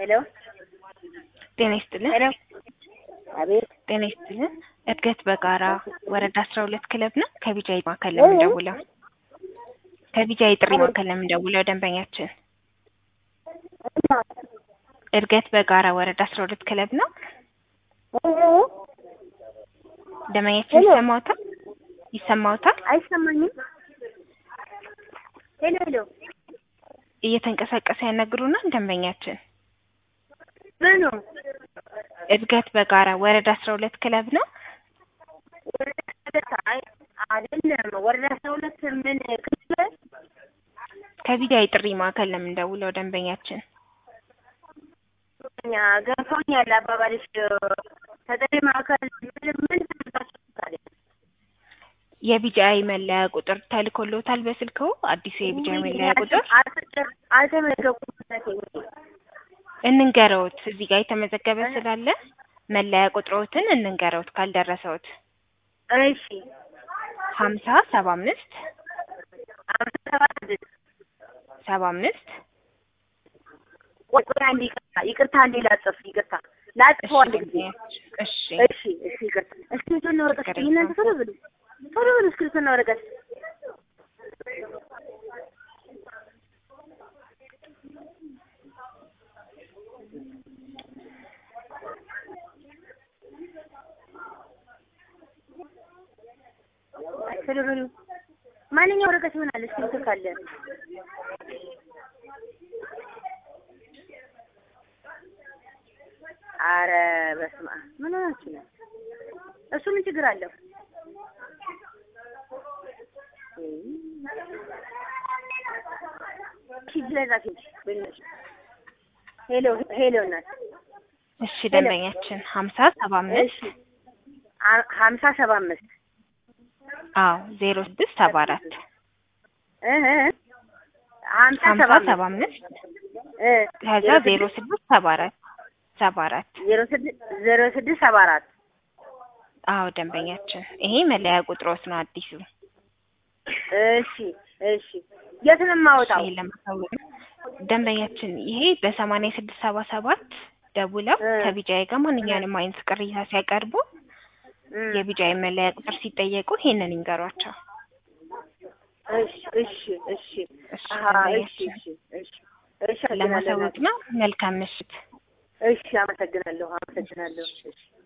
ሄሎ ጤና ይስጥልን። ሄሎ አቤት ጤና ይስጥልን። እድገት በጋራ ወረዳ 12 ክለብ ነው። ከቢጃይ ማዕከል ለምንደውለው ከቢጃይ ጥሪ ማዕከል ለምንደውለው ደንበኛችን እድገት በጋራ ወረዳ 12 ክለብ ነው። ደንበኛችን ይሰማዎታል? አይሰማኝም። ሄሎ ሄሎ እየተንቀሳቀሰ ያናግሩና ደንበኛችን ምኑ እድገት በጋራ ወረዳ 12 ክለብ ነው። አይደለም ወረዳ 12 ምን ክለብ? ከቢጃይ ጥሪ ማዕከል ለምንደውለው ደንበኛችን እኛ ገፋኛል አባባልሽ ተጠሪ ማዕከል ምን ተደርጋችኋል? የቢጃይ መለያ ቁጥር ተልኮሎታል በስልክዎ? አዲስ የቢጃይ መለያ ቁጥር አልተመዘገቡም። እንንገረውት እዚህ ጋር የተመዘገበ ስላለ መለያ ቁጥሮትን እንንገረውት ካልደረሰውት። እሺ 5075 75 ቆይ አንዴ ይቅርታ አንዴ ላጽፍ አንድ ጊዜ እሺ ይቅርታ እስክሪብቶና ወረቀት እናንተ ቶሎ ብሉ እስክሪብቶና ወረቀት ቶሎ ብሉ። ማንኛው ወረቀት ይሆናል እስክሪብቶ ካለ? አረ በስመ አብ ምን ሆናችሁ ነው? እሱ ምን ችግር አለው? ሄሎ እናት። እሺ ደንበኛችን 5075 5075 አዎ 0674 5075 ከዛ 0674 0674 አዎ ደንበኛችን ይሄ መለያ ቁጥሮት ነው አዲሱ። እሺ የት ነው የማወጣው? ደንበኛችን ይሄ በ8677 ደውለው ከቢጃይ ጋር ማንኛውንም አይነት ቅሬታ ሲያቀርቡ የቢጃይ መለያ ቁጥር ሲጠየቁ ይሄንን ይንገሯቸው። እሺ ለማሳወቅ ነው። መልካም ምሽት። እሺ አመሰግናለሁ።